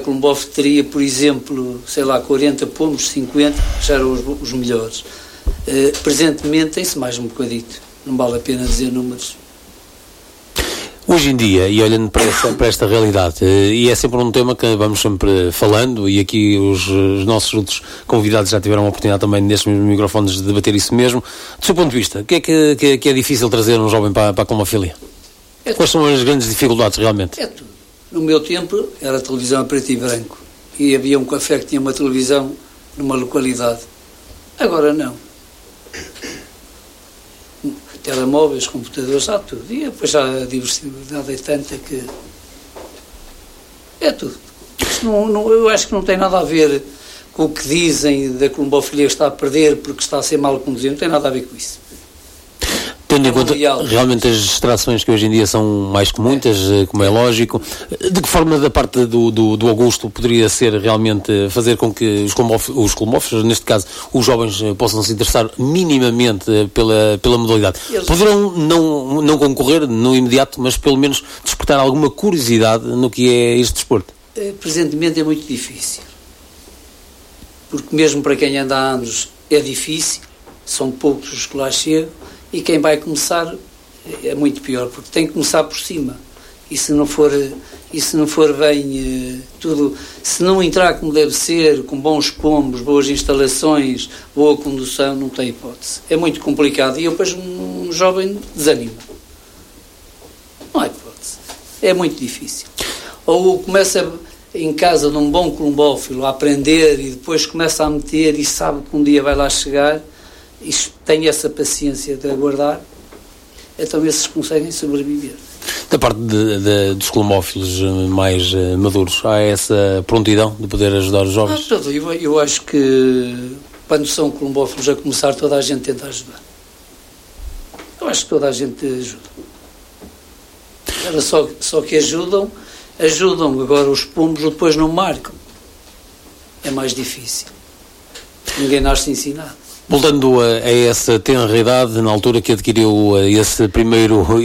Colombófilo teria, por exemplo, sei lá, 40 pombos, 50, já eram os melhores. Presentemente tem-se mais um bocadito, não vale a pena dizer números. Hoje em dia, e olhando para esta realidade, e é sempre um tema que vamos sempre falando, e aqui os nossos outros convidados já tiveram a oportunidade também nestes microfones de debater isso mesmo. Do seu ponto de vista, o que é que é difícil trazer um jovem para a colomofilia? Quais são as grandes dificuldades realmente? É tudo. No meu tempo era a televisão a preto e branco, e havia um café que tinha uma televisão numa localidade. Agora não. Telemóveis, computadores, há tudo. E depois já a diversidade é tanta que... É tudo. Isso eu acho que não tem nada a ver com o que dizem da colombofilia que está a perder porque está a ser mal conduzido. Não tem nada a ver com isso. Tendo em conta realmente as distrações que hoje em dia são mais que muitas, como é lógico, de que forma da parte do Augusto poderia ser realmente fazer com que os colomófilos, neste caso os jovens, possam se interessar minimamente pela modalidade? Poderão não concorrer no imediato, mas pelo menos despertar alguma curiosidade no que é este desporto? Presentemente é muito difícil, porque mesmo para quem anda há anos é difícil, são poucos os que lá chegam. E quem vai começar é muito pior, porque tem que começar por cima. E se não for bem tudo, se não entrar como deve ser, com bons pombos, boas instalações, boa condução, não tem hipótese. É muito complicado. E depois um jovem desanima. Não há hipótese. É muito difícil. Ou começa em casa de um bom colombófilo a aprender e depois começa a meter e sabe que um dia vai lá chegar. E tem essa paciência de aguardar, então esses conseguem sobreviver. Da parte dos colombófilos mais maduros, há essa prontidão de poder ajudar os jovens? Eu acho que quando são colombófilos a começar, toda a gente tenta ajudar. Eu acho que toda a gente ajuda. Era só que ajudam, agora os pombos depois não marcam. É mais difícil. Ninguém nasce ensinado. Voltando a essa tenra idade, na altura que adquiriu esse primeiro pombo,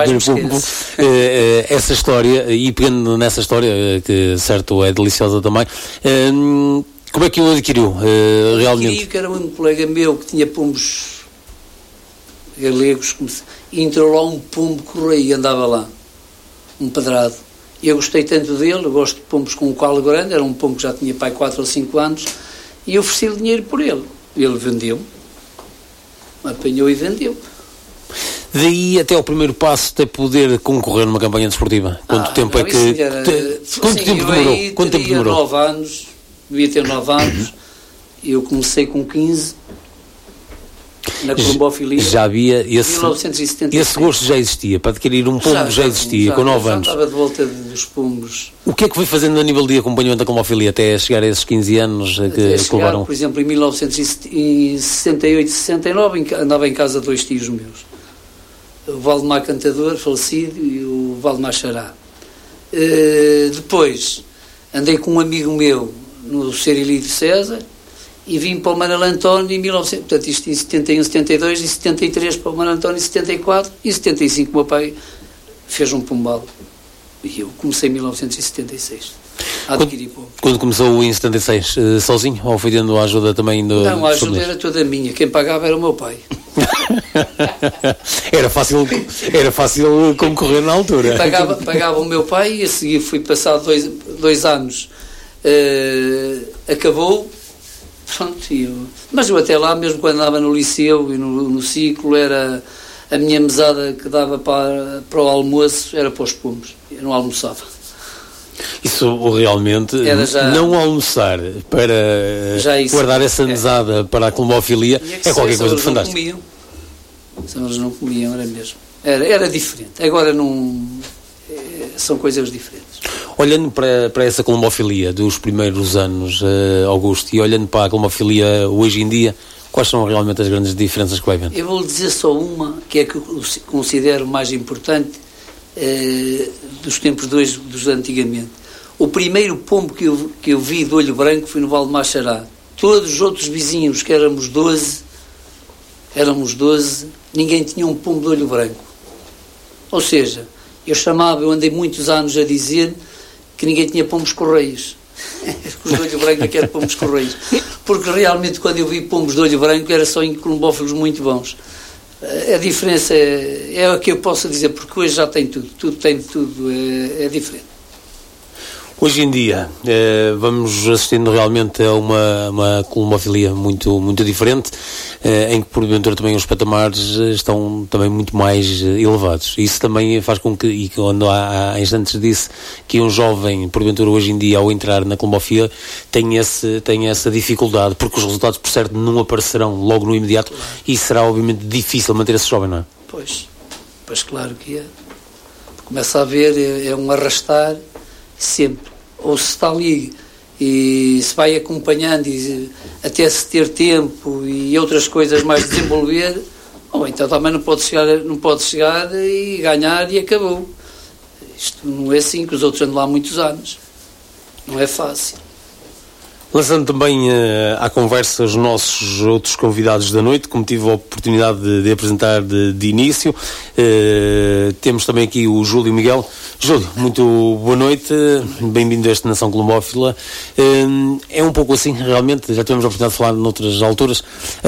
essa história, e pegando nessa história, que certo é deliciosa também, como é que o adquiriu realmente? Adquiri, que era um colega meu que tinha pombos galegos, e entrou lá um pombo correio e andava lá, um pedrado. E eu gostei tanto dele, eu gosto de pombos com um calo grande, era um pombo que já tinha pai 4 ou 5 anos, e ofereci-lhe dinheiro por ele. Ele vendeu, apanhou e vendeu. Daí até ao primeiro passo até poder concorrer numa campanha desportiva. Quanto tempo é que... Quanto tempo demorou? Quanto tempo demorou? 9 anos, devia ter 9 anos. Eu comecei com 15 na colombofilia. Já havia esse gosto já existia, para adquirir um pombo já existia, com 9 anos. Já estava de volta dos pombos. O que é que foi fazendo a nível de acompanhamento da colombofilia até chegar a esses 15 anos que levaram? Por exemplo, em 1968, 69, andava em casa de 2 tios meus. O Valdemar Cantador, falecido, e o Valdemar Xará. Depois, andei com um amigo meu no Cerilídio César, e vim para o Manuel António em 1900, portanto isto em 71, 72, e 73 para o Manuel António em 74, e em 75 o meu pai fez um pombal. E eu comecei em 1976 a adquirir pombo. Quando começou em 76, sozinho, ou foi tendo a ajuda também do... Não, a ajuda era toda minha, quem pagava era o meu pai. Era fácil concorrer na altura. Pagava o meu pai, e a seguir fui passado 2 anos, acabou. Pronto, mas eu até lá, mesmo quando andava no liceu e no ciclo, era a minha mesada que dava para o almoço, era para os pombos. Eu não almoçava. Isso realmente, não almoçar para guardar essa mesada para a colombofilia é qualquer coisa de fantástico. Se eles não comiam, era mesmo. Era diferente. Agora não... são coisas diferentes. Olhando para essa colombofilia dos primeiros anos, Augusto, e olhando para a colombofilia hoje em dia, quais são realmente as grandes diferenças que vai vendo? Eu vou dizer só uma, que é que eu considero mais importante dos tempos dos antigamente. O primeiro pombo que eu vi de olho branco foi no Valdemar Xará. Todos os outros vizinhos, que éramos 12, ninguém tinha um pombo de olho branco. Ou seja, eu andei muitos anos a dizer que ninguém tinha pombos correios. Os de olho branco é que era pombos correios. Porque realmente quando eu vi pombos de olho branco era só em colombófilos muito bons. A diferença é o que eu posso dizer, porque hoje já tem tudo tem tudo, é diferente. Hoje em dia vamos assistindo realmente a uma colombofilia muito diferente, em que porventura também os patamares estão também muito mais elevados. Isso também faz com que, e quando há instantes disse que um jovem porventura hoje em dia ao entrar na colombofilia tem essa dificuldade, porque os resultados por certo não aparecerão logo no imediato, e será obviamente difícil manter esse jovem, não é? Pois claro que é. Começa a haver, é um arrastar sempre. Ou se está ali e se vai acompanhando e até se ter tempo e outras coisas mais desenvolver, ou então também não pode chegar e ganhar e acabou. Isto não é assim, que os outros andam lá há muitos anos. Não é fácil. Lançando também à conversa os nossos outros convidados da noite, como tive a oportunidade de apresentar de início, temos também aqui o Júlio Miguel. Júlio, muito boa noite, bem-vindo a esta Nação Colombófila. É um pouco assim, realmente, já tivemos a oportunidade de falar noutras alturas,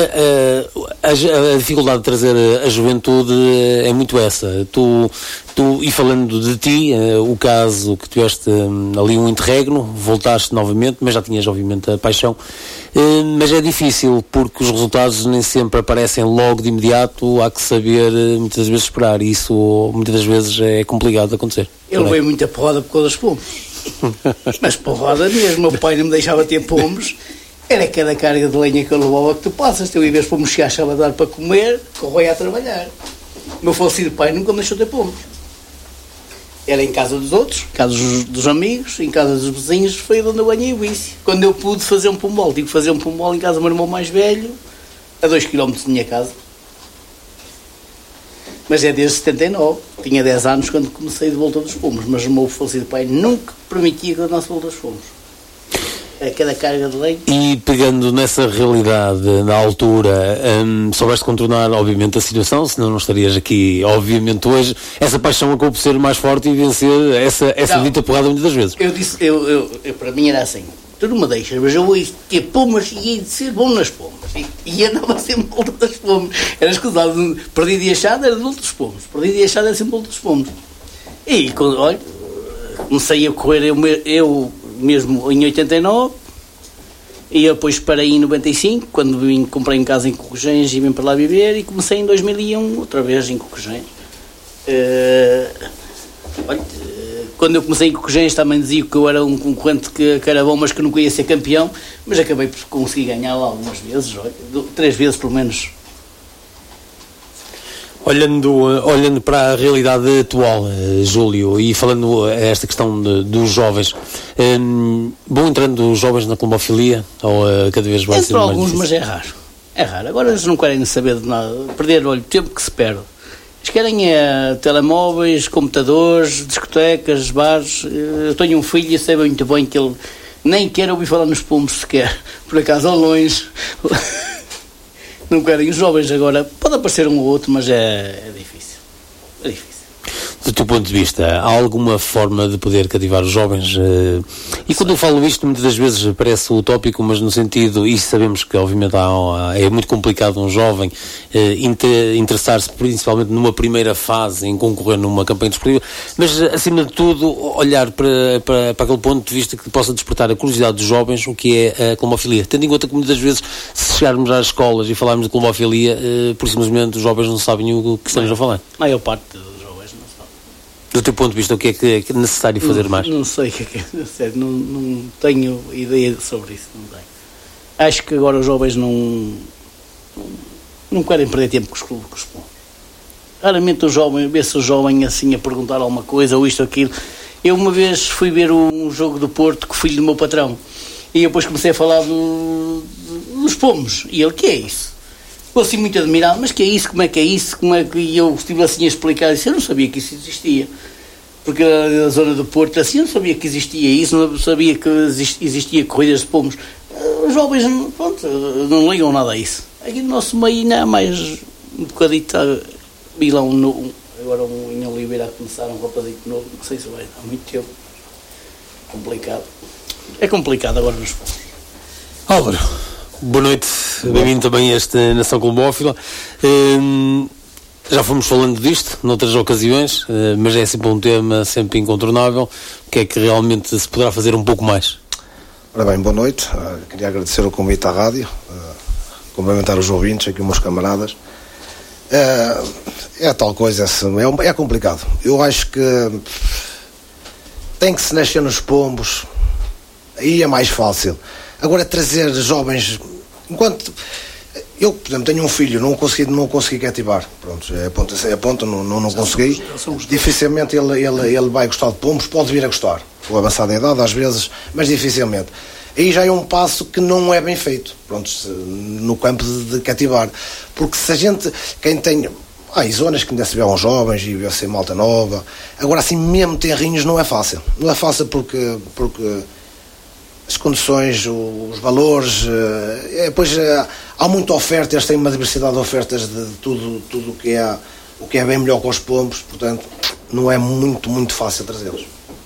a dificuldade de trazer a juventude é muito essa. Tu, e falando de ti, o caso que tiveste ali um interregno, voltaste novamente, mas já tinhas obviamente a paixão, mas é difícil porque os resultados nem sempre aparecem logo de imediato, há que saber muitas vezes esperar, e isso muitas das vezes é complicado de acontecer. Eu levei muita porrada por causa dos pombos, mas porrada mesmo, meu pai não me deixava ter pombos, era cada carga de lenha que eu levava que tu passas, eu ia ver os pombos chegar a dar para comer, corria a trabalhar. O meu falecido pai nunca me deixou ter pombos. Era em casa dos outros, em casa dos amigos, em casa dos vizinhos, foi onde eu ganhei o vício. Quando eu pude fazer um pombol, tive que fazer um pombol em casa do meu irmão mais velho, a 2 km de minha casa. Mas é desde 79, tinha 10 anos quando comecei de volta dos pombos, mas o meu falecido pai nunca permitia que eu andasse de volta dos pombos. Era cada carga de leite. E pegando nessa realidade, na altura, soubeste contornar, obviamente, a situação, senão não estarias aqui, obviamente, hoje. Essa paixão acabou por ser mais forte e vencer essa dita porrada muitas das vezes. Eu disse, para mim era assim, tu não me deixas, mas eu vou ter pombas e ia ser bom nas pombas. E andava sempre de volta das pombas. Era escusado, perdi de achada, era de volta dos pombos. Perdi de achada, era sempre de volta dos pombos. E, olha, comecei a correr eu mesmo em 89, e depois parei em 95, quando comprei em casa em Cocujens e vim para lá viver, e comecei em 2001, outra vez em Cocujens. Quando eu comecei em Cocujens também dizia que eu era um concorrente que era bom, mas que não queria ser campeão, mas acabei por conseguir ganhar lá algumas vezes, 3 vezes pelo menos. Olhando para a realidade atual, Júlio, e falando esta questão dos jovens, vão entrando os jovens na colombofilia ou cada vez vai ser mais alguns, difícil? Mas é raro. Agora eles não querem saber de nada, perder o tempo que se perde. Eles querem telemóveis, computadores, discotecas, bares. Eu tenho um filho e sei muito bem que ele nem quer ouvir falar nos pombos sequer, por acaso ao longe. Não querem os jovens agora. Pode aparecer um ou outro, mas é difícil. É difícil. Do teu ponto de vista, há alguma forma de poder cativar os jovens? E quando eu falo isto, muitas das vezes parece utópico, mas no sentido, e sabemos que obviamente é muito complicado um jovem interessar-se principalmente numa primeira fase em concorrer numa campanha desportiva, mas acima de tudo olhar para aquele ponto de vista que possa despertar a curiosidade dos jovens, o que é a colombofilia. Tendo em conta que muitas vezes, se chegarmos às escolas e falarmos de colombofilia, por simplesmente os jovens não sabem o que estamos a falar. A maior parte do teu ponto de vista, o que é necessário fazer mais? Não sei o que é sério, não tenho ideia sobre isso, não tenho. Acho que agora os jovens não querem perder tempo com os clubes. Raramente vê-se o jovem assim a perguntar alguma coisa, ou isto ou aquilo. Eu uma vez fui ver um jogo do Porto com o filho do meu patrão, e depois comecei a falar dos pombos, e ele, que é isso? Ficou assim muito admirado, mas que é isso, como é que é isso, como é que... E eu estive assim a explicar, eu não sabia que isso existia, porque a zona do Porto, assim, eu não sabia que existia isso, não sabia que existia corridas de pombos. Os jovens, pronto, não ligam nada a isso. Aqui no nosso meio ainda há mais um bocadito, vi lá agora em Oliveira a começar um rapazito novo, não sei se vai, há muito tempo, complicado. É complicado agora nos pombos. Álvaro, boa noite, bem-vindo também a esta Nação Colombófila. Já fomos falando disto noutras ocasiões, mas é sempre um tema sempre incontornável. O que é que realmente se poderá fazer um pouco mais? Ora bem, boa noite. Queria agradecer o convite à rádio, cumprimentar os ouvintes, aqui os meus camaradas. É tal coisa, é complicado. Eu acho que tem que se nascer nos pombos, aí é mais fácil. Agora trazer jovens, enquanto eu, por exemplo, tenho um filho, não consegui cativar, pronto, é ponto, não consegui. Dificilmente ele vai gostar de pombos, pode vir a gostar, com avançada idade às vezes, mas dificilmente. Aí já é um passo que não é bem feito, pronto, no campo de cativar, porque se a gente, quem tem, há zonas que ainda se vêem jovens e vê-se malta nova, agora assim mesmo terrinhos não é fácil porque as condições, os valores, depois há muita oferta, eles têm uma diversidade de ofertas de tudo o que é bem melhor com os pombos, portanto não é muito fácil trazê-los.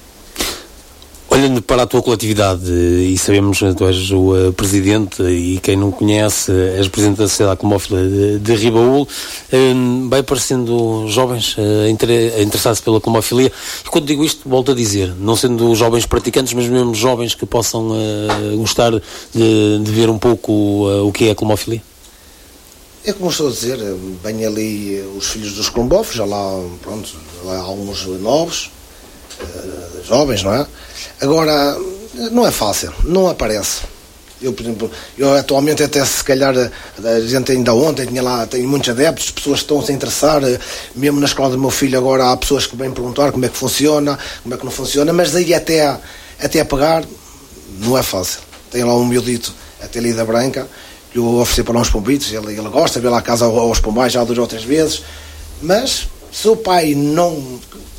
Olhando para a tua coletividade, e sabemos que tu és o presidente, e quem não conhece, és presidente da Sociedade Colombófila de Ribaúl, vai aparecendo jovens interessados pela colombofilia. E quando digo isto, volto a dizer, não sendo jovens praticantes, mas mesmo jovens que possam gostar de ver um pouco o que é a colombofilia. É como estou a dizer, vem ali os filhos dos colombófilos, já lá há alguns novos, jovens, não é? Agora, não é fácil, não aparece. Eu, por exemplo, atualmente até se calhar, a gente ainda ontem tenho muitos adeptos, pessoas que estão-se a interessar, mesmo na escola do meu filho agora há pessoas que vêm perguntar como é que funciona, como é que não funciona, mas daí até a pegar, não é fácil. Tem lá um miudito, até ali da Branca, que eu ofereci para uns pombitos, ele gosta, vê lá a casa aos pombais já 2 ou 3 vezes, mas se o pai não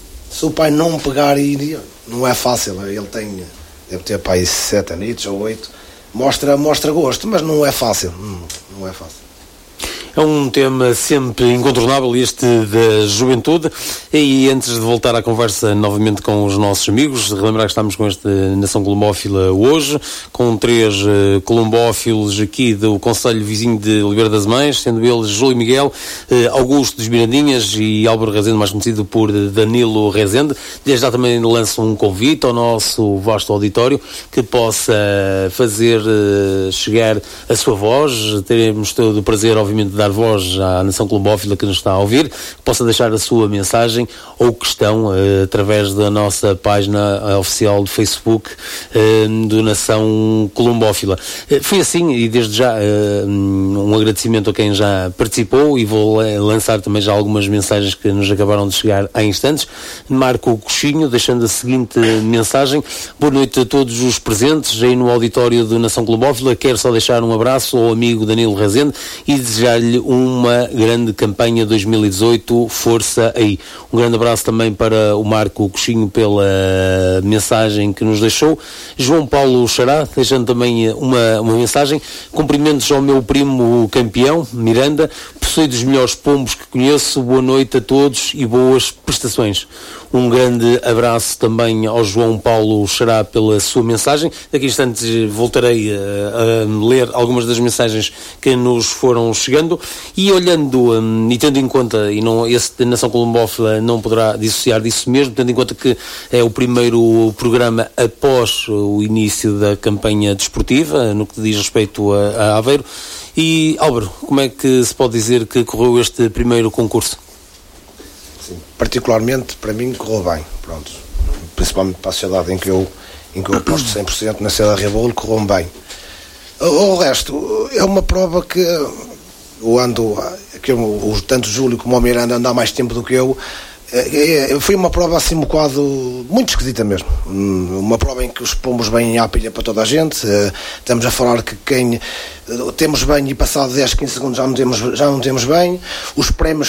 pegar e não é fácil, ele deve ter para aí 7 anitos ou 8, mostra gosto, mas não é fácil, não é fácil. É um tema sempre incontornável, este da juventude. E antes de voltar à conversa novamente com os nossos amigos, relembrar que estamos com esta Nação Colombófila hoje, com 3 colombófilos aqui do Concelho Vizinho de Oliveira das Mães, sendo eles Júlio Miguel, Augusto dos Mirandinhas e Álvaro Rezende, mais conhecido por Danilo Rezende. Desde já também lanço um convite ao nosso vasto auditório que possa fazer chegar a sua voz. Teremos todo o prazer, obviamente, de dar voz à Nação Colombófila que nos está a ouvir, possa deixar a sua mensagem ou questão através da nossa página oficial do Facebook do Nação Colombófila. Foi assim, e desde já um agradecimento a quem já participou, e vou lançar também já algumas mensagens que nos acabaram de chegar há instantes. Marco o Coxinho, deixando a seguinte mensagem: boa noite a todos os presentes aí no auditório do Nação Colombófila. Quero só deixar um abraço ao amigo Danilo Rezende e desejar-lhe uma grande campanha 2018, força aí. Um grande abraço também para o Marco Coxinho pela mensagem que nos deixou. João Paulo Xará, deixando também uma mensagem: cumprimentos ao meu primo campeão, Miranda, possui dos melhores pombos que conheço, boa noite a todos e boas prestações. Um grande abraço também ao João Paulo Xará pela sua mensagem. Daqui a instantes voltarei a ler algumas das mensagens que nos foram chegando, e olhando e tendo em conta, e não, esse Nação Colombófila não poderá dissociar disso mesmo, tendo em conta que é o primeiro programa após o início da campanha desportiva, no que diz respeito a Aveiro. E Álvaro, como é que se pode dizer que correu este primeiro concurso? Sim, particularmente para mim correu bem, pronto, principalmente para a sociedade em que eu aposto 100%, na Sociedade Ribaúl, correu bem. O resto é uma prova que eu ando, tanto o Júlio como o Miranda andam há mais tempo do que eu. Foi uma prova assim um bocado muito esquisita mesmo, uma prova em que os pombos vêm à pilha para toda a gente. Estamos a falar que quem temos bem e passado 10, 15 segundos já não temos bem. Os prémios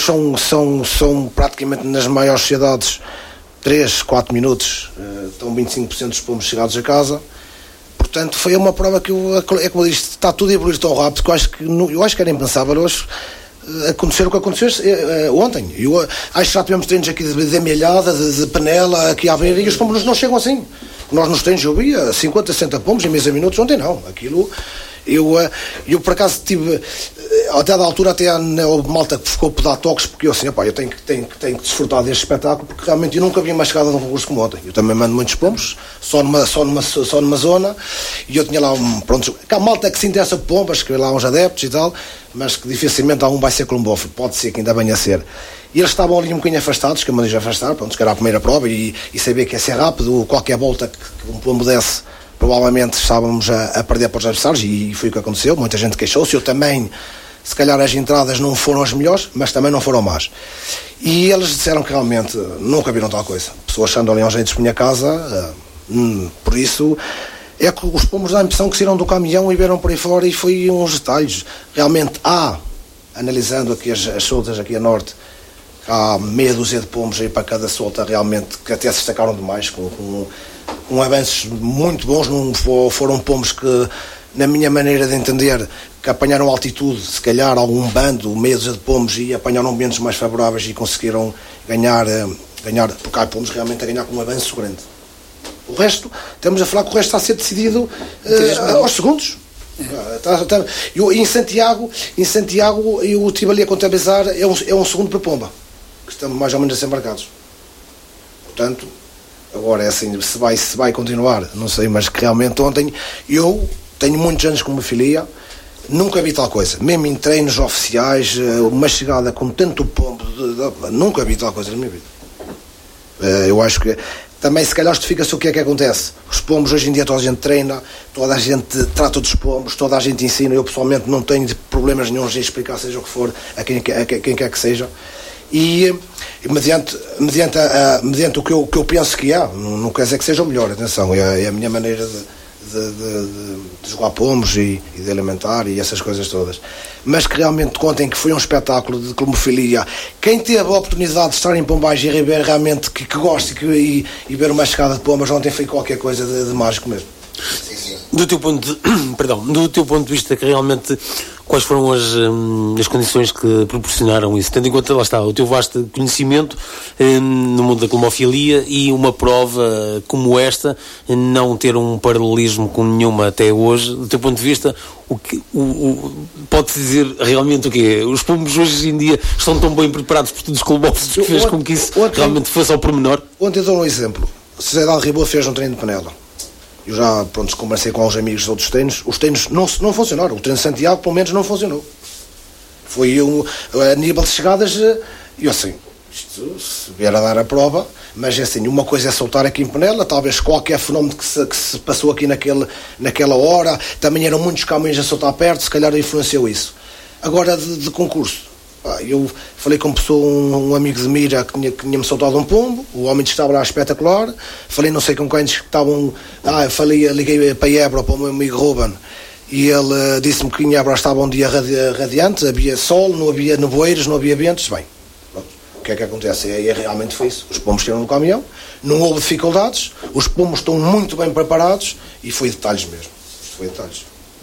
são praticamente nas maiores sociedades 3, 4 minutos, estão 25% dos pombos chegados a casa. Portanto, foi uma prova que é como eu disse, está tudo a evoluir tão rápido que eu acho que era impensável hoje acontecer o que aconteceu ontem. Eu acho que já tivemos treinos aqui de amelhada, de panela, aqui à beira, e os pombos não chegam assim. Nós nos treinos eu via 50, 60 pombos em meia minutos, ontem não. Aquilo, eu por acaso tive, até da altura, até houve malta que ficou a dar toques, porque eu assim, eu tenho que desfrutar deste espetáculo, porque realmente eu nunca vi uma chegada de um concurso como ontem. Eu também mando muitos pombos, só numa zona, e eu tinha lá pronto, há malta que se interessa por pombas, que lá uns adeptos e tal, mas que dificilmente algum vai ser colombófilo, pode ser que ainda venha a ser. E eles estavam ali um bocadinho afastados, que eu mandei afastar, pronto, que era a primeira prova, e sabia que ia ser rápido, qualquer volta que um pombo desse, provavelmente estávamos a perder para os adversários, e foi o que aconteceu. Muita gente queixou-se, eu também, se calhar as entradas não foram as melhores, mas também não foram más. E eles disseram que realmente nunca viram tal coisa. Pessoas achando ali aos jeitos por minha casa, por isso é que os pombos dão a impressão que saíram do caminhão e vieram por aí fora, e foi uns detalhes. Realmente analisando aqui as soltas aqui a norte, há meia dúzia de pombos aí para cada solta, realmente, que até se destacaram demais, com avanços muito bons. Não foram pombos que, na minha maneira de entender, que apanharam altitude, se calhar algum bando, meia dúzia de pombos, e apanharam ambientes mais favoráveis e conseguiram ganhar, porque há pombos realmente a ganhar com um avanço grande. O resto, estamos a falar que o resto está a ser decidido aos segundos. Eu, em Santiago eu estive ali a contabilizar, é um segundo para pomba, que estamos mais ou menos a ser marcados. Portanto, agora é assim, se vai continuar, não sei, mas que realmente ontem, eu tenho muitos anos como filia, nunca vi tal coisa, mesmo em treinos oficiais, uma chegada com tanto pombo, nunca vi tal coisa na minha vida. Eu acho que também, se calhar, justifica-se o que é que acontece. Os pombos, hoje em dia, toda a gente treina, toda a gente trata dos pombos, toda a gente ensina. Eu, pessoalmente, não tenho problemas nenhum em explicar, seja o que for, a quem quer que seja. E mediante o que eu penso que há, não quer dizer que seja o melhor, atenção, é a minha maneira de jogar pombos e de alimentar e essas coisas todas, mas que realmente contem que foi um espetáculo de clomofilia. Quem teve a oportunidade de estar em Pombais e ver realmente que gosta e ver uma chegada de pombas, ontem foi qualquer coisa de mágico mesmo. Do teu ponto de vista, que realmente quais foram as condições que proporcionaram isso, tendo em conta, lá está, o teu vasto conhecimento no mundo da clomofilia, e uma prova como esta não ter um paralelismo com nenhuma até hoje. Do teu ponto de vista, pode-se dizer realmente o quê? Os pombos hoje em dia estão tão bem preparados por todos os clomófilos que fez com que isso realmente fosse ao pormenor? Ontem dou um exemplo. Sociedade Ribot fez um treino de panela. Eu já, conversei com alguns amigos de outros treinos. Os treinos não funcionaram. O treino de Santiago, pelo menos, não funcionou. Foi a nível de chegadas, eu assim, isto se vier a dar a prova, mas é assim, uma coisa é soltar aqui em Penela, talvez qualquer fenómeno que se passou aqui naquela hora, também eram muitos caminhos a soltar perto, se calhar influenciou isso. Agora, de concurso, eu falei com um amigo de Mira que tinha-me soltado um pombo, o homem estava lá espetacular. Falei não sei com quem que estavam, liguei para Évora, para o meu amigo Ruben, e ele disse-me que em Évora estava um dia radiante, havia sol, não havia nevoeiros, não havia ventos. Bem, pronto, o que é que acontece? E realmente foi isso, os pombos estiveram no caminhão, não houve dificuldades, os pombos estão muito bem preparados, e foi detalhes mesmo, foi detalhes.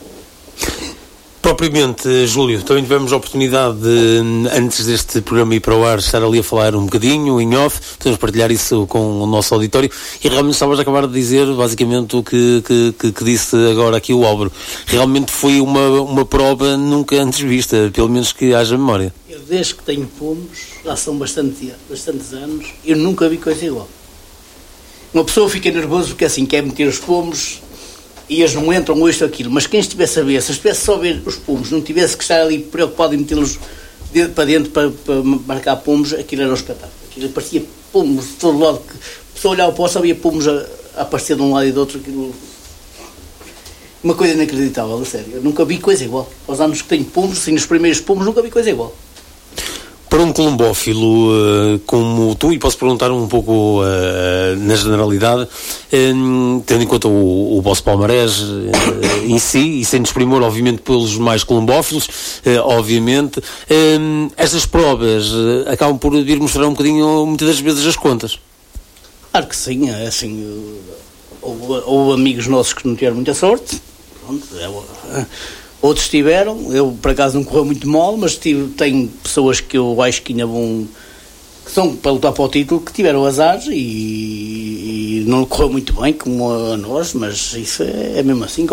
Propriamente, Júlio, também tivemos a oportunidade de, antes deste programa ir para o ar, estar ali a falar um bocadinho, em off, podemos partilhar isso com o nosso auditório, e realmente estavas a acabar de dizer, basicamente, o que disse agora aqui o Álvaro. Realmente foi uma prova nunca antes vista, pelo menos que haja memória. Eu, desde que tenho pombos, já são bastantes anos, eu nunca vi coisa igual. Uma pessoa fica nervosa porque assim, quer meter os pombos, e eles não entram ou isto ou aquilo, mas quem estivesse a ver, se estivesse só a ver os pombos, não tivesse que estar ali preocupado em metê-los para dentro para marcar pombos, aquilo era um espetáculo. Aquilo parecia pombos de todo lado, que a pessoa olhava para o céu, havia pombos a aparecer de um lado e do outro, aquilo... uma coisa inacreditável, a sério. Eu nunca vi coisa igual. Aos anos que tenho pombos, assim, nos primeiros pombos, nunca vi coisa igual. Para um colombófilo como tu, e posso perguntar um pouco na generalidade, tendo em conta o vosso palmarés em si, e sendo desprimor, obviamente, pelos mais colombófilos, obviamente, estas provas acabam por vir mostrar um bocadinho, muitas das vezes, as contas. Claro que sim, é assim, houve amigos nossos que não tiveram muita sorte, pronto, outros tiveram. Eu por acaso não correu muito mal, mas tenho pessoas que eu acho que ainda vão, que são para lutar para o título, que tiveram azar e não lhe correu muito bem como a nós, mas isso é mesmo assim.